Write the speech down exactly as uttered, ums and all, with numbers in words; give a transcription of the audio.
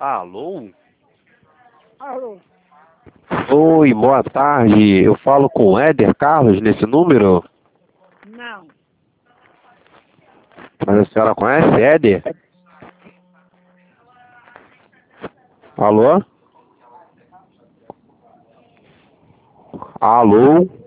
Alô? Alô? Oi, boa tarde. Eu falo com o Éder Carlos nesse número? Não. Mas a senhora conhece Éder? Alô? Alô?